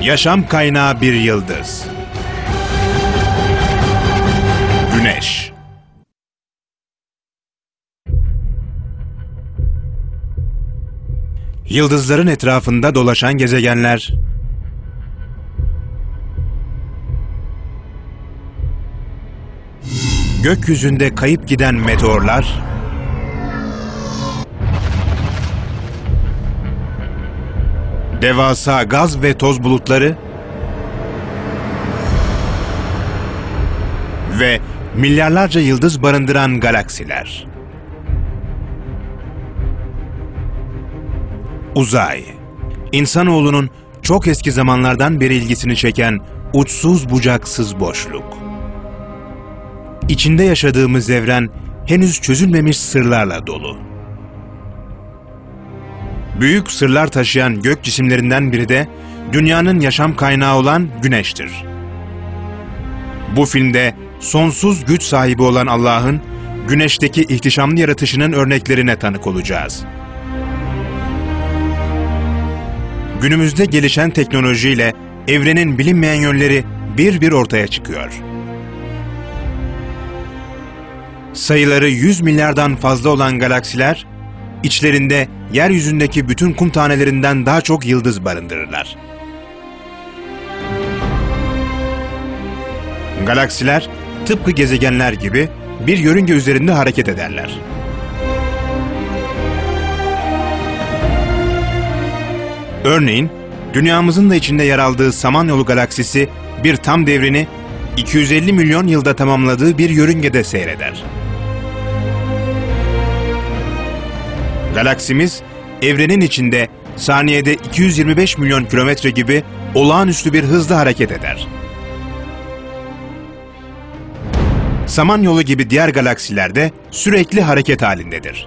Yaşam kaynağı bir yıldız. Güneş. Yıldızların etrafında dolaşan gezegenler, gökyüzünde kayıp giden meteorlar, devasa gaz ve toz bulutları ve milyarlarca yıldız barındıran galaksiler. Uzay, insanoğlunun çok eski zamanlardan beri ilgisini çeken uçsuz bucaksız boşluk. İçinde yaşadığımız evren henüz çözülmemiş sırlarla dolu. Büyük sırlar taşıyan gök cisimlerinden biri de dünyanın yaşam kaynağı olan Güneş'tir. Bu filmde sonsuz güç sahibi olan Allah'ın Güneş'teki ihtişamlı yaratışının örneklerine tanık olacağız. Günümüzde gelişen teknolojiyle evrenin bilinmeyen yönleri bir bir ortaya çıkıyor. Sayıları 100 milyardan fazla olan galaksiler, içlerinde yeryüzündeki bütün kum tanelerinden daha çok yıldız barındırırlar. Galaksiler, tıpkı gezegenler gibi bir yörünge üzerinde hareket ederler. Örneğin, dünyamızın da içinde yer aldığı Samanyolu galaksisi bir tam devrini 250 milyon yılda tamamladığı bir yörüngede seyreder. Galaksimiz, evrenin içinde saniyede 225 milyon kilometre gibi olağanüstü bir hızla hareket eder. Samanyolu gibi diğer galaksiler de sürekli hareket halindedir.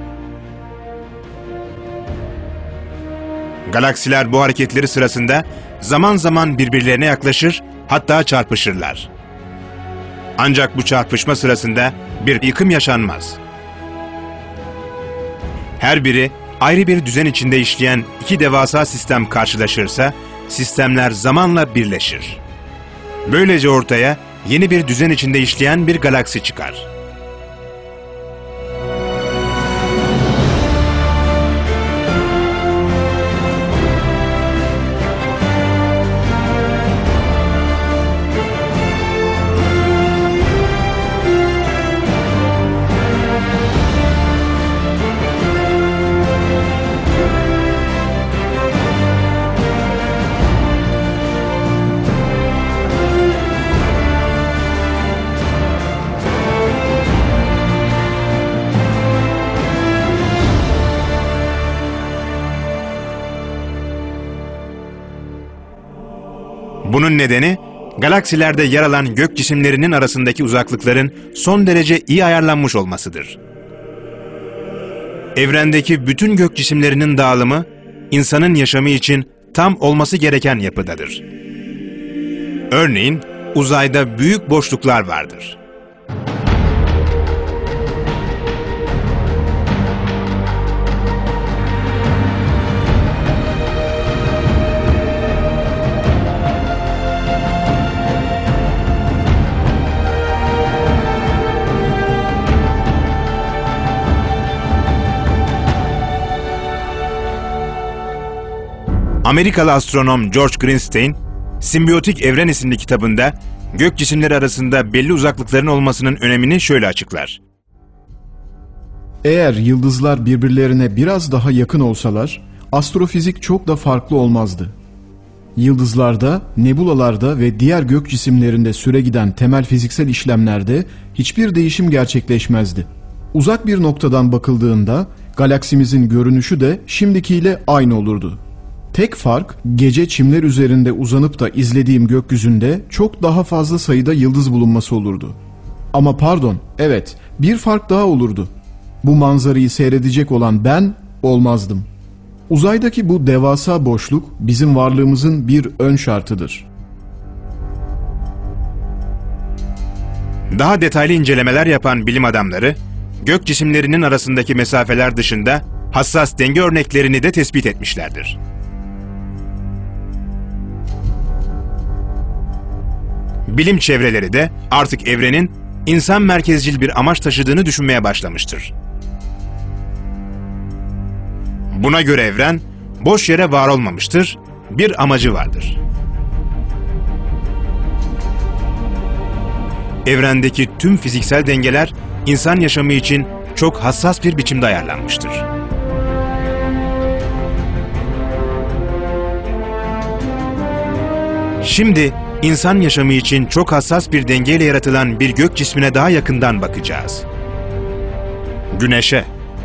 Galaksiler bu hareketleri sırasında zaman zaman birbirlerine yaklaşır, hatta çarpışırlar. Ancak bu çarpışma sırasında bir yıkım yaşanmaz. Her biri ayrı bir düzen içinde işleyen iki devasa sistem karşılaşırsa, sistemler zamanla birleşir. Böylece ortaya yeni bir düzen içinde işleyen bir galaksi çıkar. Bunun nedeni, galaksilerde yer alan gök cisimlerinin arasındaki uzaklıkların son derece iyi ayarlanmış olmasıdır. Evrendeki bütün gök cisimlerinin dağılımı, insanın yaşamı için tam olması gereken yapıdadır. Örneğin, uzayda büyük boşluklar vardır. Amerikalı astronom George Greenstein, Simbiyotik Evren isimli kitabında gök cisimleri arasında belli uzaklıkların olmasının önemini şöyle açıklar. Eğer yıldızlar birbirlerine biraz daha yakın olsalar, astrofizik çok da farklı olmazdı. Yıldızlarda, nebulalarda ve diğer gök cisimlerinde süregiden temel fiziksel işlemlerde hiçbir değişim gerçekleşmezdi. Uzak bir noktadan bakıldığında galaksimizin görünüşü de şimdikiyle aynı olurdu. Tek fark, gece çimler üzerinde uzanıp da izlediğim gökyüzünde çok daha fazla sayıda yıldız bulunması olurdu. Ama pardon, evet, bir fark daha olurdu. Bu manzarayı seyredecek olan ben olmazdım. Uzaydaki bu devasa boşluk bizim varlığımızın bir ön şartıdır. Daha detaylı incelemeler yapan bilim adamları, gök cisimlerinin arasındaki mesafeler dışında hassas denge örneklerini de tespit etmişlerdir. Bilim çevreleri de artık evrenin insan merkezcil bir amaç taşıdığını düşünmeye başlamıştır. Buna göre evren boş yere var olmamıştır, bir amacı vardır. Evrendeki tüm fiziksel dengeler insan yaşamı için çok hassas bir biçimde ayarlanmıştır. Şimdi insan yaşamı için çok hassas bir dengeyle yaratılan bir gök cismine daha yakından bakacağız. Güneş'e.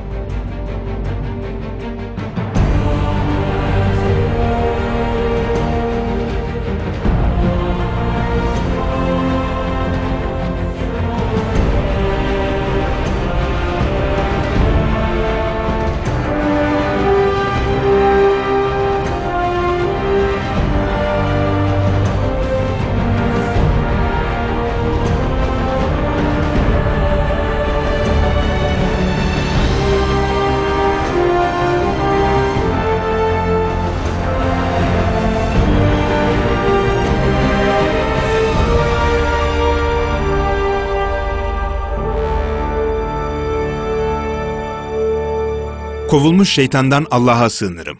Kovulmuş şeytandan Allah'a sığınırım.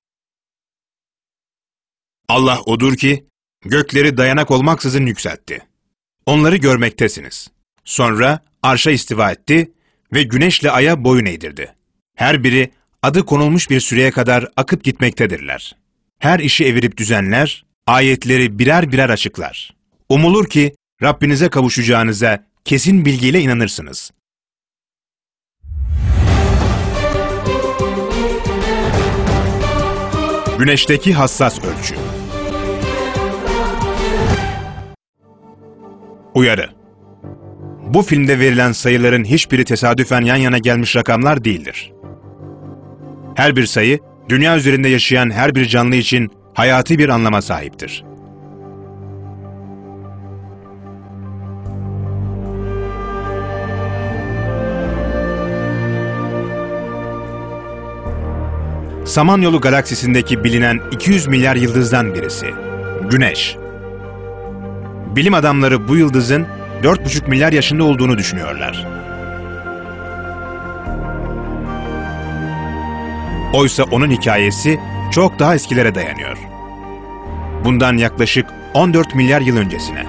Allah odur ki, gökleri dayanak olmaksızın yükseltti. Onları görmektesiniz. Sonra arşa istiva etti ve güneşle aya boyun eğdirdi. Her biri adı konulmuş bir süreye kadar akıp gitmektedirler. Her işi evirip düzenler, ayetleri birer birer açıklar. Umulur ki Rabbinize kavuşacağınıza kesin bilgiyle inanırsınız. Güneşteki hassas ölçü. Uyarı. Bu filmde verilen sayıların hiçbiri tesadüfen yan yana gelmiş rakamlar değildir. Her bir sayı, dünya üzerinde yaşayan her bir canlı için hayati bir anlama sahiptir. Samanyolu galaksisindeki bilinen 200 milyar yıldızdan birisi, Güneş. Bilim adamları bu yıldızın 4,5 milyar yaşında olduğunu düşünüyorlar. Oysa onun hikayesi çok daha eskilere dayanıyor. Bundan yaklaşık 14 milyar yıl öncesine.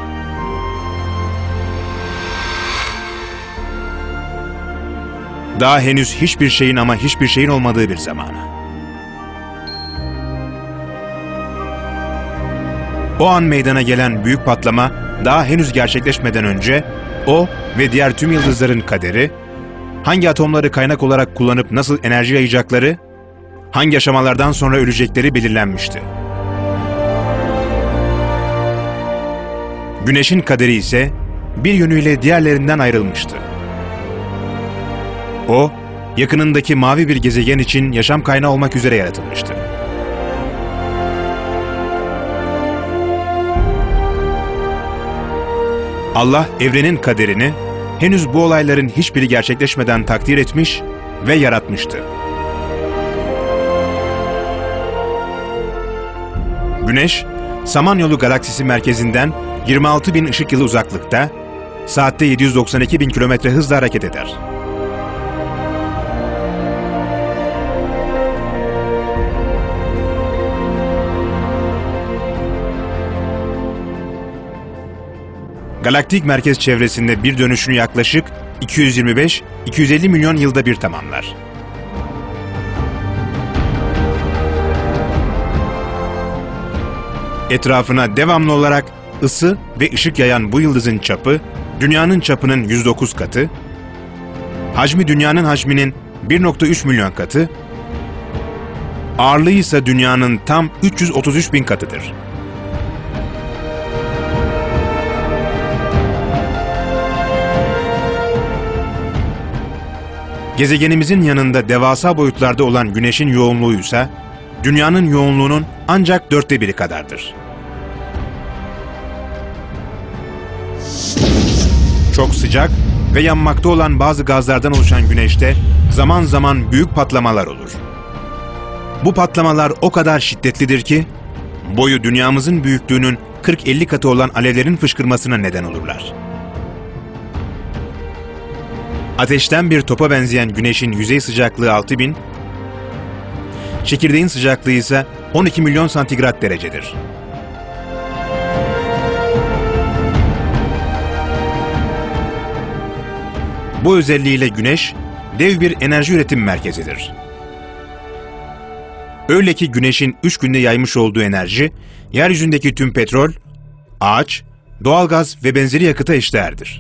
Daha henüz hiçbir şeyin ama hiçbir şeyin olmadığı bir zamana. O an meydana gelen büyük patlama daha henüz gerçekleşmeden önce o ve diğer tüm yıldızların kaderi, hangi atomları kaynak olarak kullanıp nasıl enerji yayacakları, hangi aşamalardan sonra ölecekleri belirlenmişti. Güneşin kaderi ise bir yönüyle diğerlerinden ayrılmıştı. O, yakınındaki mavi bir gezegen için yaşam kaynağı olmak üzere yaratılmıştı. Allah evrenin kaderini henüz bu olayların hiçbiri gerçekleşmeden takdir etmiş ve yaratmıştı. Güneş, Samanyolu galaksisi merkezinden 26.000 ışık yılı uzaklıkta, saatte 792.000 kilometre hızla hareket eder. Galaktik merkez çevresinde bir dönüşünü yaklaşık 225-250 milyon yılda bir tamamlar. Etrafına devamlı olarak ısı ve ışık yayan bu yıldızın çapı, Dünya'nın çapının 109 katı, hacmi Dünya'nın hacminin 1,3 milyon katı, ağırlığı ise Dünya'nın tam 333 bin katıdır. Gezegenimizin yanında devasa boyutlarda olan Güneş'in yoğunluğu ise Dünya'nın yoğunluğunun ancak 1/4 kadardır. Çok sıcak ve yanmakta olan bazı gazlardan oluşan Güneş'te zaman zaman büyük patlamalar olur. Bu patlamalar o kadar şiddetlidir ki, boyu Dünya'mızın büyüklüğünün 40-50 katı olan alevlerin fışkırmasına neden olurlar. Ateşten bir topa benzeyen Güneş'in yüzey sıcaklığı 6000, çekirdeğin sıcaklığı ise 12 milyon santigrat derecedir. Bu özelliğiyle Güneş, dev bir enerji üretim merkezidir. Öyle ki Güneş'in 3 günde yaymış olduğu enerji, yeryüzündeki tüm petrol, ağaç, doğalgaz ve benzeri yakıta eşdeğerdir.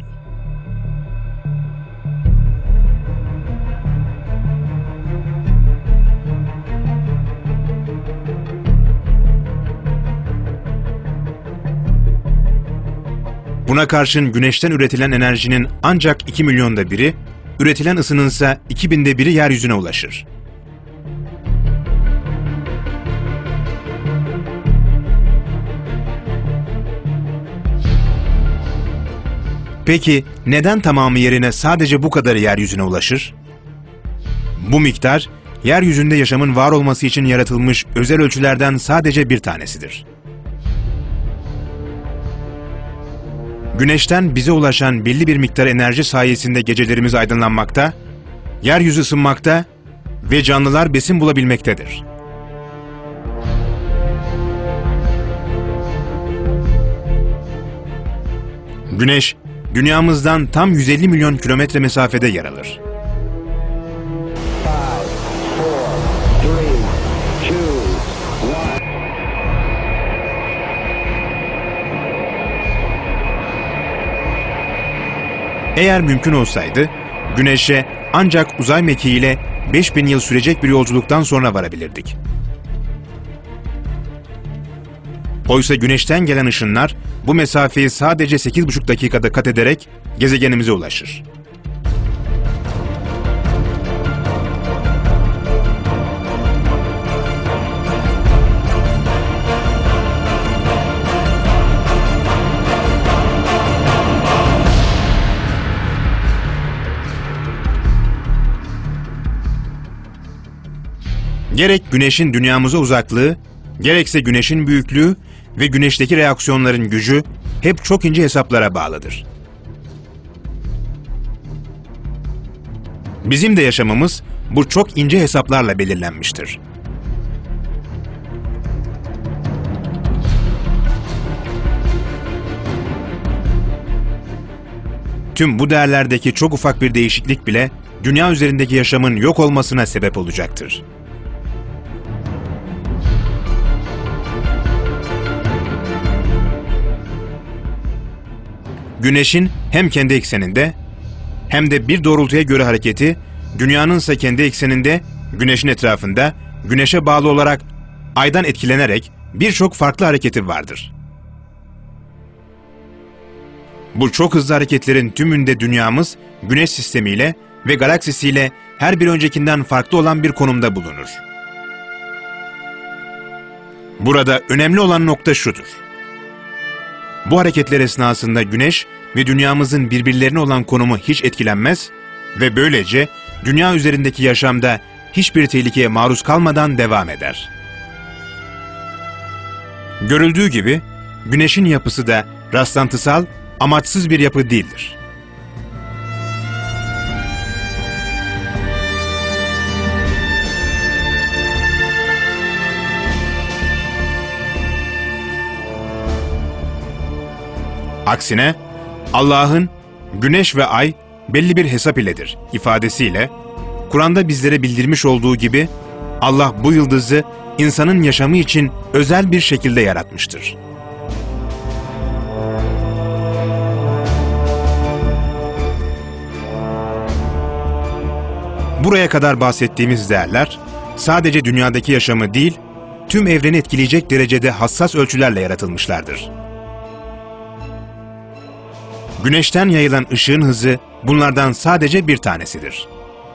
Buna karşın Güneş'ten üretilen enerjinin ancak 2 milyonda biri, üretilen ısının ise 2000'de biri yeryüzüne ulaşır. Peki neden tamamı yerine sadece bu kadarı yeryüzüne ulaşır? Bu miktar, yeryüzünde yaşamın var olması için yaratılmış özel ölçülerden sadece bir tanesidir. Güneşten bize ulaşan belli bir miktar enerji sayesinde gecelerimiz aydınlanmakta, yeryüzü ısınmakta ve canlılar besin bulabilmektedir. Güneş, dünyamızdan tam 150 milyon kilometre mesafede yer alır. Eğer mümkün olsaydı, Güneş'e ancak uzay mekiğiyle 5000 yıl sürecek bir yolculuktan sonra varabilirdik. Oysa Güneş'ten gelen ışınlar bu mesafeyi sadece 8,5 dakikada kat ederek gezegenimize ulaşır. Gerek Güneş'in dünyamıza uzaklığı, gerekse Güneş'in büyüklüğü ve Güneş'teki reaksiyonların gücü hep çok ince hesaplara bağlıdır. Bizim de yaşamımız bu çok ince hesaplarla belirlenmiştir. Tüm bu değerlerdeki çok ufak bir değişiklik bile dünya üzerindeki yaşamın yok olmasına sebep olacaktır. Güneş'in hem kendi ekseninde hem de bir doğrultuya göre hareketi, dünyanın ise kendi ekseninde, Güneş'in etrafında, Güneş'e bağlı olarak Ay'dan etkilenerek birçok farklı hareketi vardır. Bu çok hızlı hareketlerin tümünde dünyamız, Güneş sistemiyle ve galaksisiyle her bir öncekinden farklı olan bir konumda bulunur. Burada önemli olan nokta şudur. Bu hareketler esnasında Güneş ve dünyamızın birbirlerine olan konumu hiç etkilenmez ve böylece dünya üzerindeki yaşamda hiçbir tehlikeye maruz kalmadan devam eder. Görüldüğü gibi Güneş'in yapısı da rastlantısal, amaçsız bir yapı değildir. Aksine Allah'ın Güneş ve Ay belli bir hesap iledir ifadesiyle Kur'an'da bizlere bildirmiş olduğu gibi Allah bu yıldızı insanın yaşamı için özel bir şekilde yaratmıştır. Buraya kadar bahsettiğimiz değerler sadece dünyadaki yaşamı değil, tüm evreni etkileyecek derecede hassas ölçülerle yaratılmışlardır. Güneşten yayılan ışığın hızı bunlardan sadece bir tanesidir.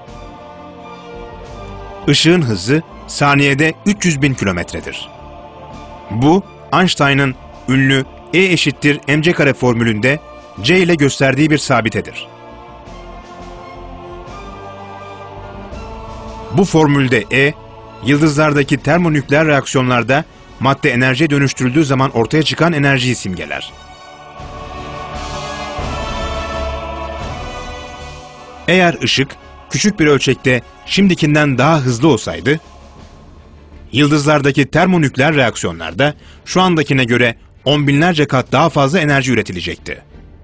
Işığın hızı saniyede 300.000 kilometredir. Bu, Einstein'ın ünlü E=mc² formülünde C ile gösterdiği bir sabitedir. Bu formülde E, yıldızlardaki termonükleer reaksiyonlarda madde enerjiye dönüştürüldüğü zaman ortaya çıkan enerjiyi simgeler. Eğer ışık küçük bir ölçekte şimdikinden daha hızlı olsaydı, yıldızlardaki termonükleer reaksiyonlarda şu andakine göre on binlerce kat daha fazla enerji üretilecekti.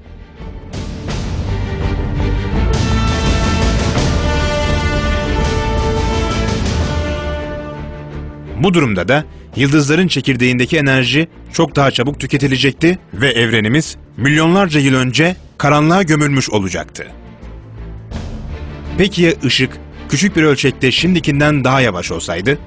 Bu durumda da yıldızların çekirdeğindeki enerji çok daha çabuk tüketilecekti ve evrenimiz milyonlarca yıl önce karanlığa gömülmüş olacaktı. Peki ya ışık küçük bir ölçekte şimdikinden daha yavaş olsaydı?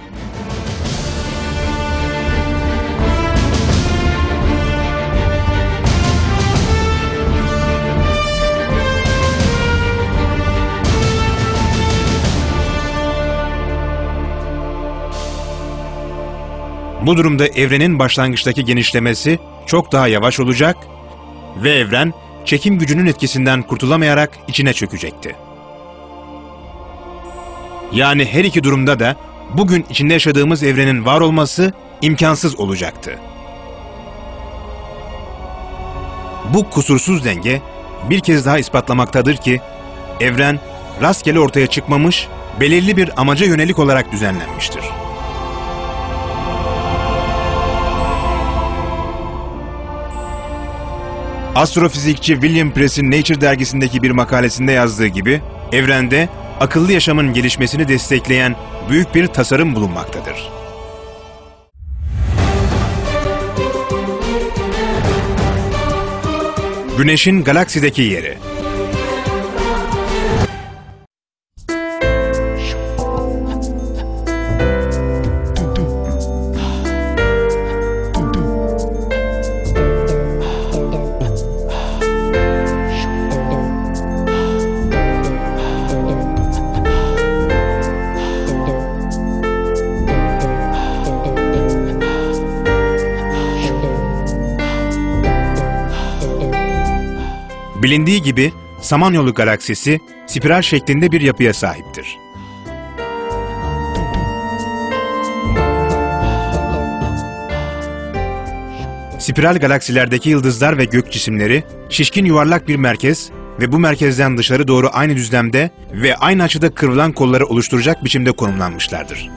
Bu durumda evrenin başlangıçtaki genişlemesi çok daha yavaş olacak ve evren çekim gücünün etkisinden kurtulamayarak içine çökecekti. Yani her iki durumda da bugün içinde yaşadığımız evrenin var olması imkansız olacaktı. Bu kusursuz denge bir kez daha ispatlamaktadır ki evren rastgele ortaya çıkmamış, belirli bir amaca yönelik olarak düzenlenmiştir. Astrofizikçi William Press'in Nature dergisindeki bir makalesinde yazdığı gibi, evrende akıllı yaşamın gelişmesini destekleyen büyük bir tasarım bulunmaktadır. Güneşin galaksideki yeri. Bilindiği gibi Samanyolu galaksisi spiral şeklinde bir yapıya sahiptir. Spiral galaksilerdeki yıldızlar ve gök cisimleri şişkin yuvarlak bir merkez ve bu merkezden dışarı doğru aynı düzlemde ve aynı açıda kıvrılan kolları oluşturacak biçimde konumlanmışlardır.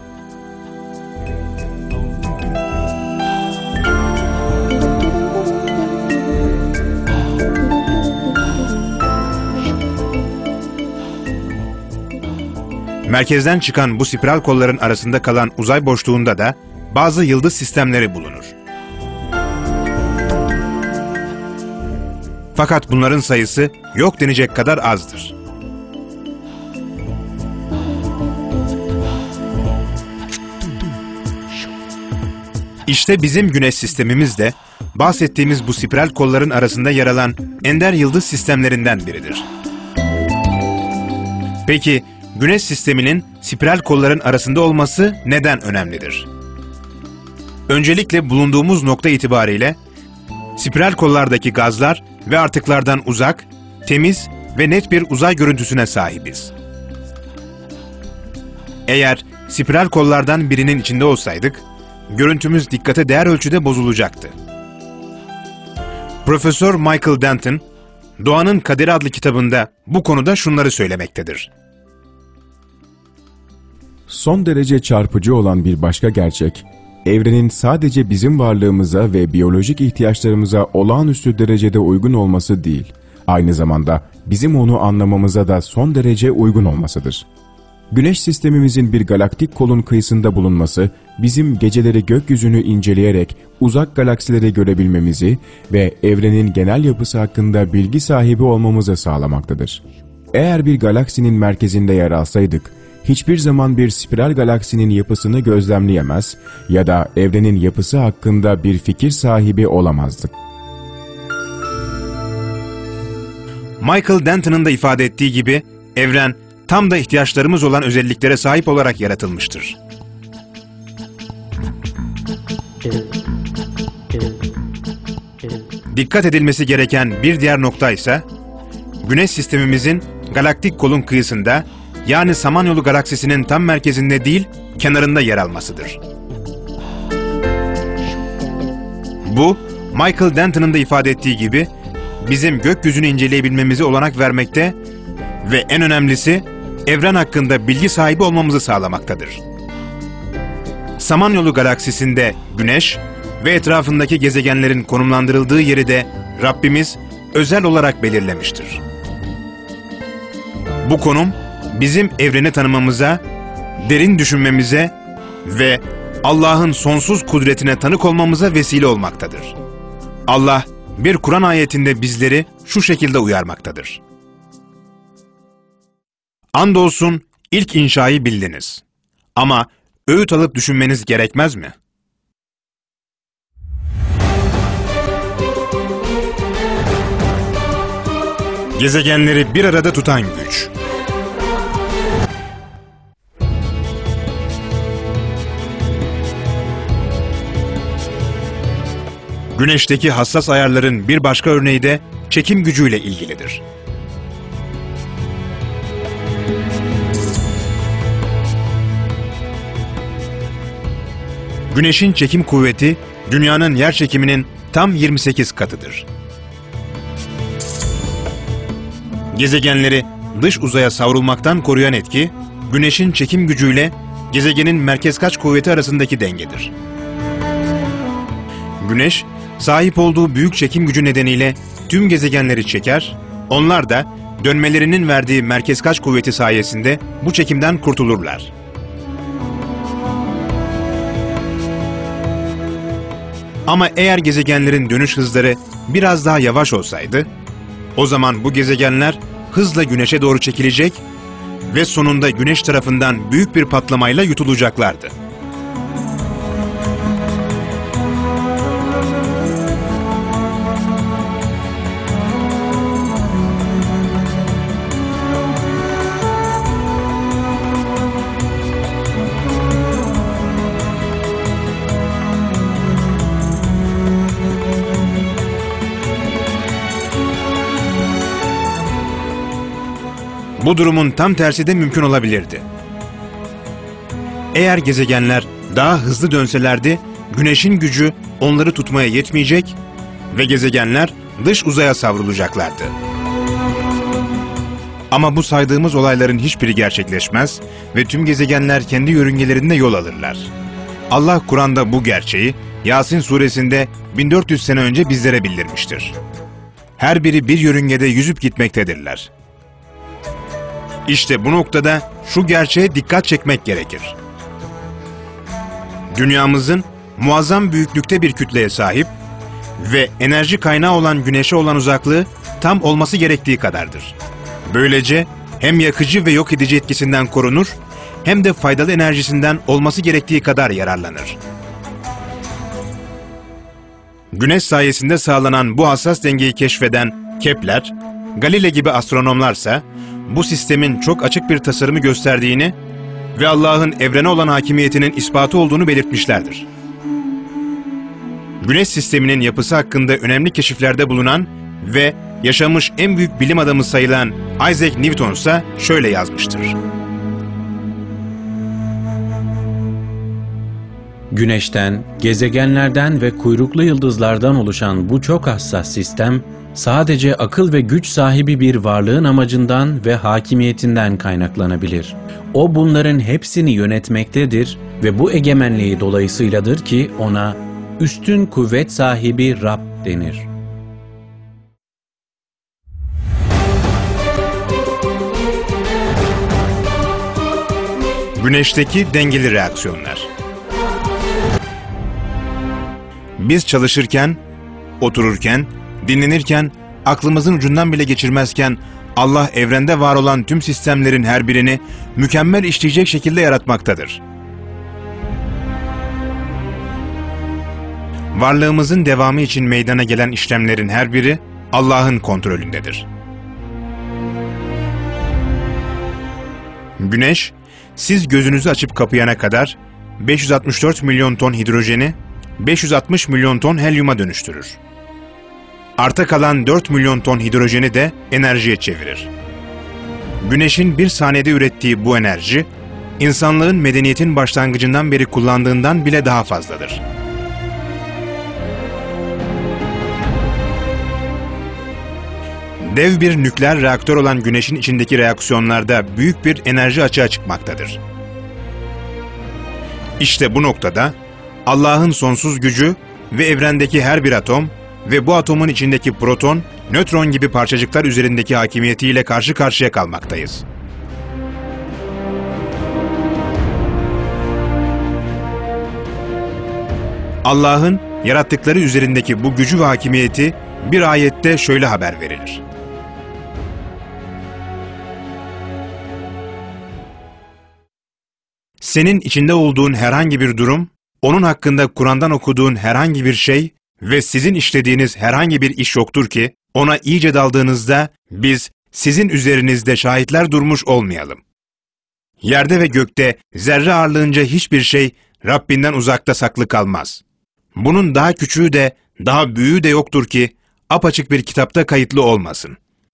Merkezden çıkan bu spiral kolların arasında kalan uzay boşluğunda da bazı yıldız sistemleri bulunur. Fakat bunların sayısı yok denecek kadar azdır. İşte bizim Güneş sistemimiz de bahsettiğimiz bu spiral kolların arasında yer alan ender yıldız sistemlerinden biridir. Peki, Güneş sisteminin spiral kolların arasında olması neden önemlidir? Öncelikle bulunduğumuz nokta itibariyle spiral kollardaki gazlar ve artıklardan uzak, temiz ve net bir uzay görüntüsüne sahibiz. Eğer spiral kollardan birinin içinde olsaydık, görüntümüz dikkate değer ölçüde bozulacaktı. Profesör Michael Denton, Doğanın Kaderi adlı kitabında bu konuda şunları söylemektedir. Son derece çarpıcı olan bir başka gerçek, evrenin sadece bizim varlığımıza ve biyolojik ihtiyaçlarımıza olağanüstü derecede uygun olması değil, aynı zamanda bizim onu anlamamıza da son derece uygun olmasıdır. Güneş sistemimizin bir galaktik kolun kıyısında bulunması, bizim geceleri gökyüzünü inceleyerek uzak galaksileri görebilmemizi ve evrenin genel yapısı hakkında bilgi sahibi olmamızı sağlamaktadır. Eğer bir galaksinin merkezinde yer alsaydık, hiçbir zaman bir spiral galaksinin yapısını gözlemleyemez ya da evrenin yapısı hakkında bir fikir sahibi olamazdık. Michael Denton'ın da ifade ettiği gibi, evren tam da ihtiyaçlarımız olan özelliklere sahip olarak yaratılmıştır. Dikkat edilmesi gereken bir diğer nokta ise, Güneş sistemimizin galaktik kolun kıyısında, yani Samanyolu galaksisinin tam merkezinde değil, kenarında yer almasıdır. Bu, Michael Denton'ın da ifade ettiği gibi bizim gökyüzünü inceleyebilmemize olanak vermekte ve en önemlisi evren hakkında bilgi sahibi olmamızı sağlamaktadır. Samanyolu galaksisinde Güneş ve etrafındaki gezegenlerin konumlandırıldığı yeri de Rabbimiz özel olarak belirlemiştir. Bu konum bizim evreni tanımamıza, derin düşünmemize ve Allah'ın sonsuz kudretine tanık olmamıza vesile olmaktadır. Allah bir Kur'an ayetinde bizleri şu şekilde uyarmaktadır. Andolsun ilk inşayı bildiniz. Ama öğüt alıp düşünmeniz gerekmez mi? Gezegenleri bir arada tutan güç. Güneşteki hassas ayarların bir başka örneği de çekim gücüyle ilgilidir. Güneşin çekim kuvveti, Dünya'nın yerçekiminin tam 28 katıdır. Gezegenleri dış uzaya savrulmaktan koruyan etki, Güneşin çekim gücüyle gezegenin merkezkaç kuvveti arasındaki dengedir. Güneş, sahip olduğu büyük çekim gücü nedeniyle tüm gezegenleri çeker, onlar da dönmelerinin verdiği merkezkaç kuvveti sayesinde bu çekimden kurtulurlar. Ama eğer gezegenlerin dönüş hızları biraz daha yavaş olsaydı, o zaman bu gezegenler hızla Güneş'e doğru çekilecek ve sonunda Güneş tarafından büyük bir patlamayla yutulacaklardı. Bu durumun tam tersi de mümkün olabilirdi. Eğer gezegenler daha hızlı dönselerdi, Güneş'in gücü onları tutmaya yetmeyecek ve gezegenler dış uzaya savrulacaklardı. Ama bu saydığımız olayların hiçbiri gerçekleşmez ve tüm gezegenler kendi yörüngelerinde yol alırlar. Allah Kur'an'da bu gerçeği Yasin suresinde 1400 sene önce bizlere bildirmiştir. Her biri bir yörüngede yüzüp gitmektedirler. İşte bu noktada şu gerçeğe dikkat çekmek gerekir. Dünyamızın muazzam büyüklükte bir kütleye sahip ve enerji kaynağı olan Güneş'e olan uzaklığı tam olması gerektiği kadardır. Böylece hem yakıcı ve yok edici etkisinden korunur, hem de faydalı enerjisinden olması gerektiği kadar yararlanır. Güneş sayesinde sağlanan bu hassas dengeyi keşfeden Kepler, Galile gibi astronomlarsa bu sistemin çok açık bir tasarımı gösterdiğini ve Allah'ın evrene olan hakimiyetinin ispatı olduğunu belirtmişlerdir. Güneş sisteminin yapısı hakkında önemli keşiflerde bulunan ve yaşamış en büyük bilim adamı sayılan Isaac Newton ise şöyle yazmıştır. Güneşten, gezegenlerden ve kuyruklu yıldızlardan oluşan bu çok hassas sistem, sadece akıl ve güç sahibi bir varlığın amacından ve hakimiyetinden kaynaklanabilir. O bunların hepsini yönetmektedir ve bu egemenliği dolayısıyladır ki ona üstün kuvvet sahibi Rab denir. Güneşteki dengeli reaksiyonlar. Biz çalışırken, otururken, dinlenirken, aklımızın ucundan bile geçirmezken Allah evrende var olan tüm sistemlerin her birini mükemmel işleyecek şekilde yaratmaktadır. Varlığımızın devamı için meydana gelen işlemlerin her biri Allah'ın kontrolündedir. Güneş, siz gözünüzü açıp kapayana kadar 564 milyon ton hidrojeni 560 milyon ton helyuma dönüştürür. Arta kalan 4 milyon ton hidrojeni de enerjiye çevirir. Güneşin bir saniyede ürettiği bu enerji, insanlığın medeniyetin başlangıcından beri kullandığından bile daha fazladır. Dev bir nükleer reaktör olan Güneş'in içindeki reaksiyonlarda büyük bir enerji açığa çıkmaktadır. İşte bu noktada Allah'ın sonsuz gücü ve evrendeki her bir atom ve bu atomun içindeki proton, nötron gibi parçacıklar üzerindeki hakimiyetiyle karşı karşıya kalmaktayız. Allah'ın yarattıkları üzerindeki bu gücü ve hakimiyeti bir ayette şöyle haber verilir. Senin içinde olduğun herhangi bir durum, onun hakkında Kur'an'dan okuduğun herhangi bir şey ve sizin işlediğiniz herhangi bir iş yoktur ki, ona iyice daldığınızda biz sizin üzerinizde şahitler durmuş olmayalım. Yerde ve gökte zerre ağırlığınca hiçbir şey Rabbinden uzakta saklı kalmaz. Bunun daha küçüğü de daha büyüğü de yoktur ki apaçık bir kitapta kayıtlı olmasın.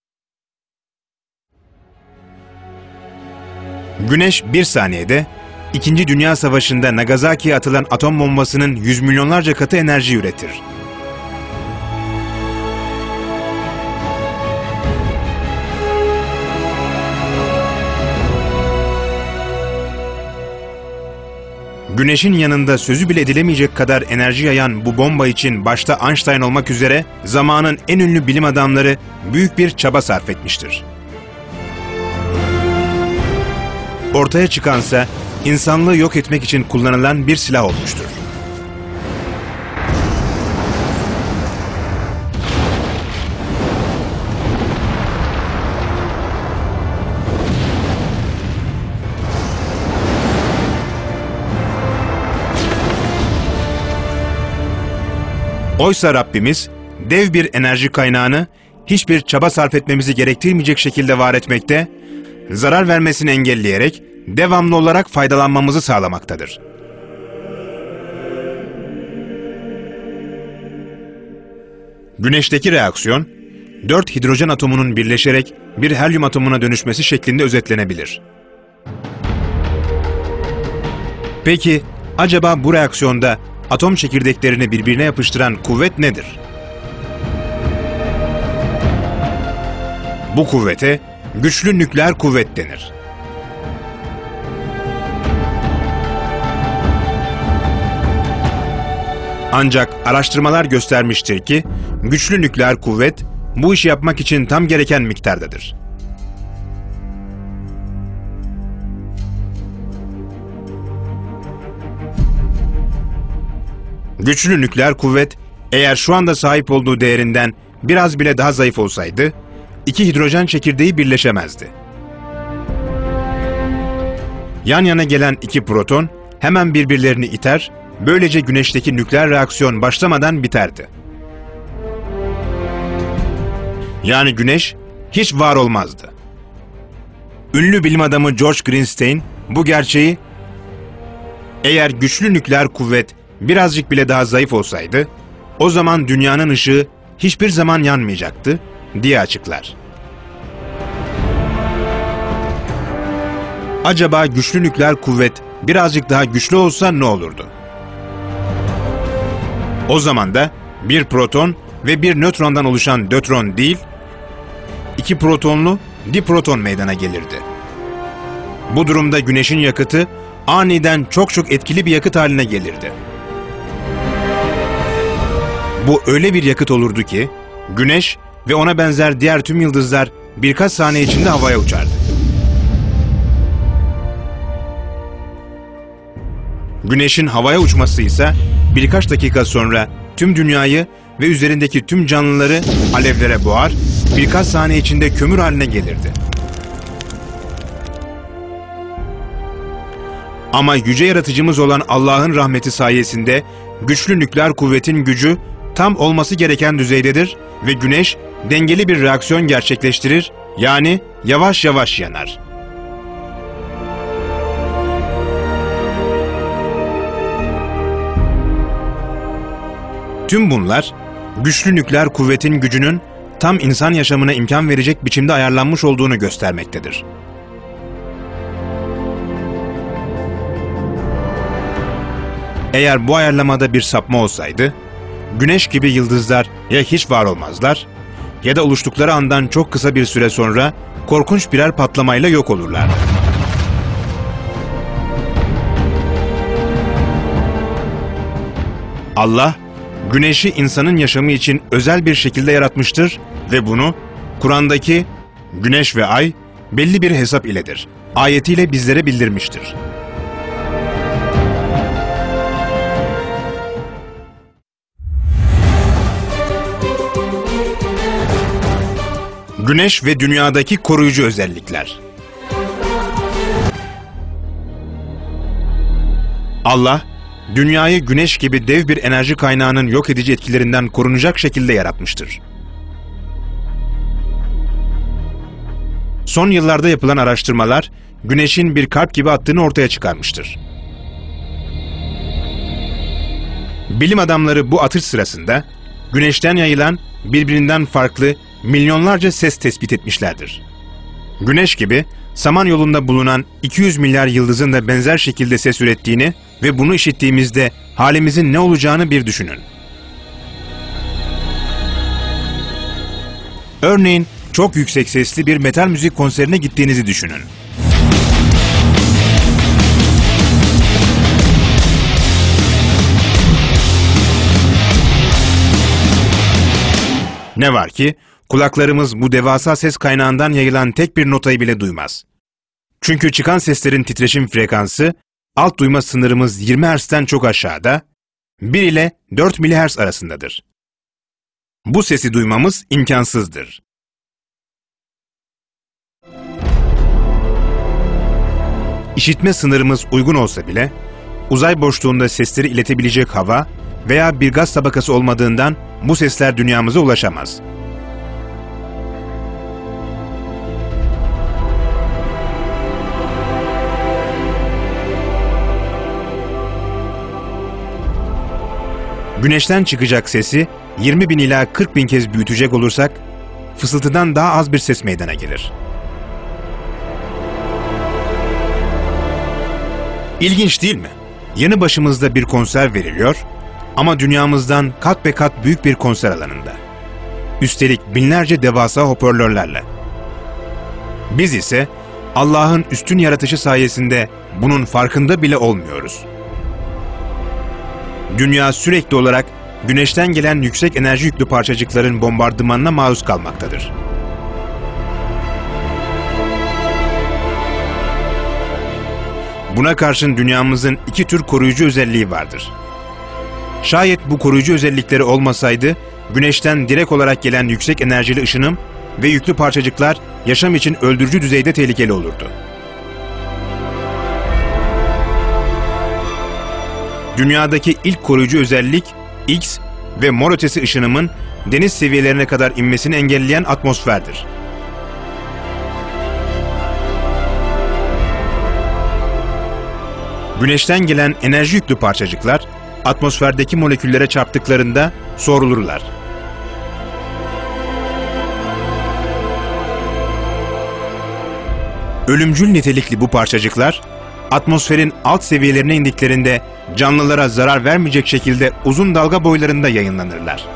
Güneş bir saniyede 2. Dünya Savaşı'nda Nagasaki'ye atılan atom bombasının yüz milyonlarca katı enerji üretir. Güneş'in yanında sözü bile edilemeyecek kadar enerji yayan bu bomba için başta Einstein olmak üzere zamanın en ünlü bilim adamları büyük bir çaba sarf etmiştir. Ortaya çıkansa insanlığı yok etmek için kullanılan bir silah olmuştur. Oysa Rabbimiz dev bir enerji kaynağını hiçbir çaba sarf etmemizi gerektirmeyecek şekilde var etmekte, zarar vermesini engelleyerek devamlı olarak faydalanmamızı sağlamaktadır. Güneşteki reaksiyon, 4 hidrojen atomunun birleşerek bir helyum atomuna dönüşmesi şeklinde özetlenebilir. Peki, acaba bu reaksiyonda atom çekirdeklerini birbirine yapıştıran kuvvet nedir? Bu kuvvete güçlü nükleer kuvvet denir. Ancak araştırmalar göstermiştir ki güçlü nükleer kuvvet bu işi yapmak için tam gereken miktardadır. Güçlü nükleer kuvvet eğer şu anda sahip olduğu değerinden biraz bile daha zayıf olsaydı, 2 hidrojen çekirdeği birleşemezdi. Yan yana gelen 2 proton hemen birbirlerini iter, böylece Güneş'teki nükleer reaksiyon başlamadan biterdi. Yani Güneş hiç var olmazdı. Ünlü bilim adamı George Greenstein bu gerçeği, eğer güçlü nükleer kuvvet birazcık bile daha zayıf olsaydı, o zaman dünyanın ışığı hiçbir zaman yanmayacaktı diye açıklar. Acaba güçlü nükleer kuvvet birazcık daha güçlü olsa ne olurdu? O zaman da bir proton ve bir nötrondan oluşan dötron değil, 2 protonlu diproton meydana gelirdi. Bu durumda Güneş'in yakıtı aniden çok etkili bir yakıt haline gelirdi. Bu öyle bir yakıt olurdu ki, Güneş ve ona benzer diğer tüm yıldızlar birkaç saniye içinde havaya uçardı. Güneş'in havaya uçması ise birkaç dakika sonra tüm dünyayı ve üzerindeki tüm canlıları alevlere boğar, birkaç saniye içinde kömür haline gelirdi. Ama yüce yaratıcımız olan Allah'ın rahmeti sayesinde güçlü nükleer kuvvetin gücü tam olması gereken düzeydedir ve Güneş dengeli bir reaksiyon gerçekleştirir, yani yavaş yavaş yanar. Tüm bunlar, güçlü nükleer kuvvetin gücünün tam insan yaşamına imkan verecek biçimde ayarlanmış olduğunu göstermektedir. Eğer bu ayarlamada bir sapma olsaydı, Güneş gibi yıldızlar ya hiç var olmazlar, ya da oluştukları andan çok kısa bir süre sonra korkunç birer patlamayla yok olurlar. Allah, güneşi insanın yaşamı için özel bir şekilde yaratmıştır ve bunu Kur'an'daki güneş ve ay belli bir hesap iledir ayetiyle bizlere bildirmiştir. Güneş ve dünyadaki koruyucu özellikler. Allah, dünyayı güneş gibi dev bir enerji kaynağının yok edici etkilerinden korunacak şekilde yaratmıştır. Son yıllarda yapılan araştırmalar, güneşin bir kalp gibi attığını ortaya çıkarmıştır. Bilim adamları bu atış sırasında, güneşten yayılan birbirinden farklı milyonlarca ses tespit etmişlerdir. Güneş gibi, Samanyolu'nda bulunan 200 milyar yıldızın da benzer şekilde ses ürettiğini ve bunu işittiğimizde halimizin ne olacağını bir düşünün. Örneğin, çok yüksek sesli bir metal müzik konserine gittiğinizi düşünün. Ne var ki, kulaklarımız bu devasa ses kaynağından yayılan tek bir notayı bile duymaz. Çünkü çıkan seslerin titreşim frekansı, alt duyma sınırımız 20 Hz'den çok aşağıda, 1 ile 4 mHz arasındadır. Bu sesi duymamız imkansızdır. İşitme sınırımız uygun olsa bile, uzay boşluğunda sesleri iletebilecek hava veya bir gaz tabakası olmadığından bu sesler dünyamıza ulaşamaz. Güneşten çıkacak sesi 20.000 ila 40.000 kez büyütecek olursak, fısıltıdan daha az bir ses meydana gelir. İlginç değil mi? Yanı başımızda bir konser veriliyor ama dünyamızdan kat be kat büyük bir konser alanında. Üstelik binlerce devasa hoparlörlerle. Biz ise Allah'ın üstün yaratışı sayesinde bunun farkında bile olmuyoruz. Dünya sürekli olarak güneşten gelen yüksek enerji yüklü parçacıkların bombardımanına maruz kalmaktadır. Buna karşın dünyamızın iki tür koruyucu özelliği vardır. Şayet bu koruyucu özellikleri olmasaydı, güneşten direkt olarak gelen yüksek enerjili ışınım ve yüklü parçacıklar yaşam için öldürücü düzeyde tehlikeli olurdu. Dünyadaki ilk koruyucu özellik, X ve mor ötesi ışınımın deniz seviyelerine kadar inmesini engelleyen atmosferdir. Güneşten gelen enerji yüklü parçacıklar, atmosferdeki moleküllere çarptıklarında soğururlar. Ölümcül nitelikli bu parçacıklar, atmosferin alt seviyelerine indiklerinde canlılara zarar vermeyecek şekilde uzun dalga boylarında yayınlanırlar.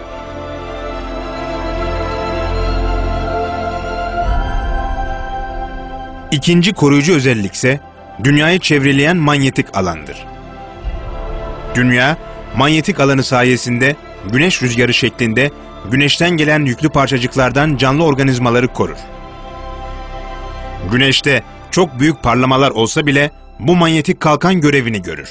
İkinci koruyucu özellik ise Dünyayı çevreleyen manyetik alandır. Dünya, manyetik alanı sayesinde güneş rüzgarı şeklinde güneşten gelen yüklü parçacıklardan canlı organizmaları korur. Güneşte çok büyük parlamalar olsa bile bu manyetik kalkan görevini görür.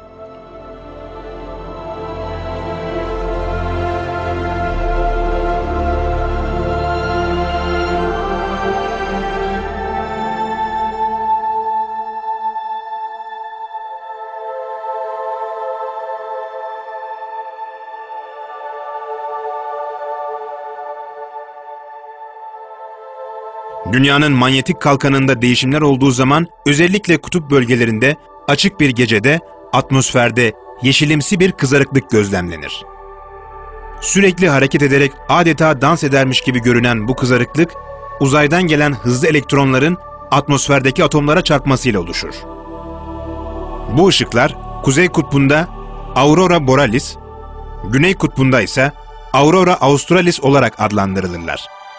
Dünyanın manyetik kalkanında değişimler olduğu zaman, özellikle kutup bölgelerinde açık bir gecede atmosferde yeşilimsi bir kızarıklık gözlemlenir. Sürekli hareket ederek adeta dans edermiş gibi görünen bu kızarıklık, uzaydan gelen hızlı elektronların atmosferdeki atomlara çarpmasıyla oluşur. Bu ışıklar Kuzey Kutbu'nda Aurora Borealis, Güney Kutbu'nda ise Aurora Australis olarak adlandırılırlar.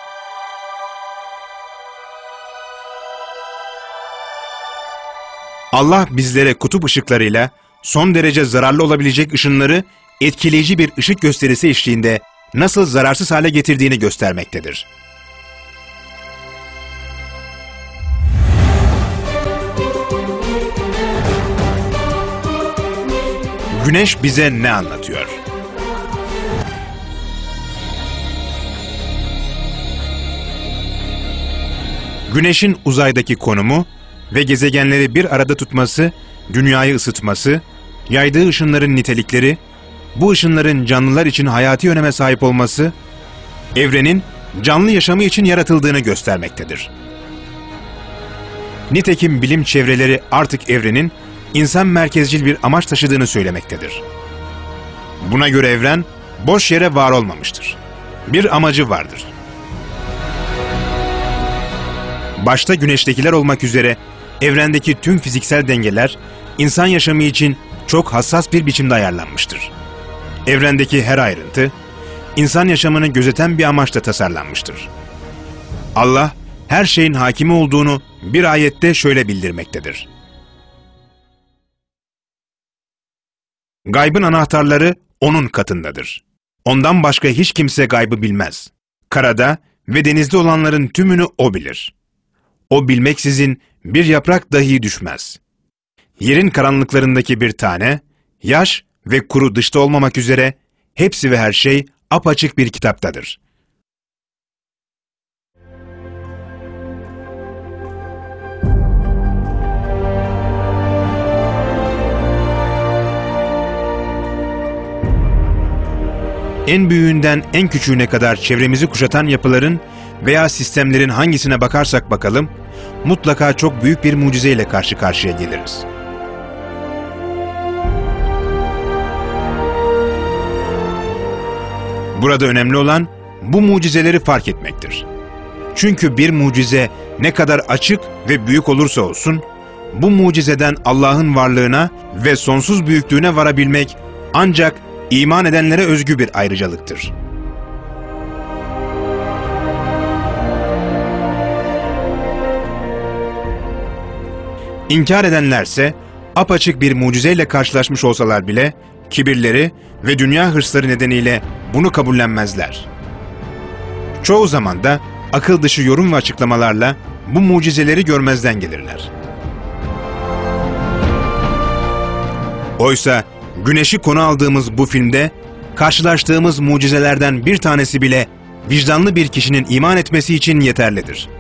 Allah bizlere kutup ışıklarıyla son derece zararlı olabilecek ışınları etkileyici bir ışık gösterisi eşliğinde nasıl zararsız hale getirdiğini göstermektedir. Güneş bize ne anlatıyor? Güneşin uzaydaki konumu ve gezegenleri bir arada tutması, dünyayı ısıtması, yaydığı ışınların nitelikleri, bu ışınların canlılar için hayati öneme sahip olması, evrenin canlı yaşamı için yaratıldığını göstermektedir. Nitekim bilim çevreleri artık evrenin insan merkezcil bir amaç taşıdığını söylemektedir. Buna göre evren boş yere var olmamıştır. Bir amacı vardır. Başta güneştekiler olmak üzere evrendeki tüm fiziksel dengeler insan yaşamı için çok hassas bir biçimde ayarlanmıştır. Evrendeki her ayrıntı insan yaşamını gözeten bir amaçla tasarlanmıştır. Allah her şeyin hakimi olduğunu bir ayette şöyle bildirmektedir. Gaybın anahtarları O'nun katındadır. Ondan başka hiç kimse gaybı bilmez. Karada ve denizde olanların tümünü O bilir. O bilmeksizin bir yaprak dahi düşmez. Yerin karanlıklarındaki bir tane, yaş ve kuru dışta olmamak üzere hepsi ve her şey apaçık bir kitaptadır. En büyüğünden en küçüğüne kadar çevremizi kuşatan yapıların veya sistemlerin hangisine bakarsak bakalım, mutlaka çok büyük bir mucizeyle karşı karşıya geliriz. Burada önemli olan bu mucizeleri fark etmektir. Çünkü bir mucize ne kadar açık ve büyük olursa olsun, bu mucizeden Allah'ın varlığına ve sonsuz büyüklüğüne varabilmek ancak iman edenlere özgü bir ayrıcalıktır. İnkar edenlerse apaçık bir mucizeyle karşılaşmış olsalar bile kibirleri ve dünya hırsları nedeniyle bunu kabullenmezler. Çoğu zaman da akıl dışı yorum ve açıklamalarla bu mucizeleri görmezden gelirler. Oysa Güneş'i konu aldığımız bu filmde karşılaştığımız mucizelerden bir tanesi bile vicdanlı bir kişinin iman etmesi için yeterlidir.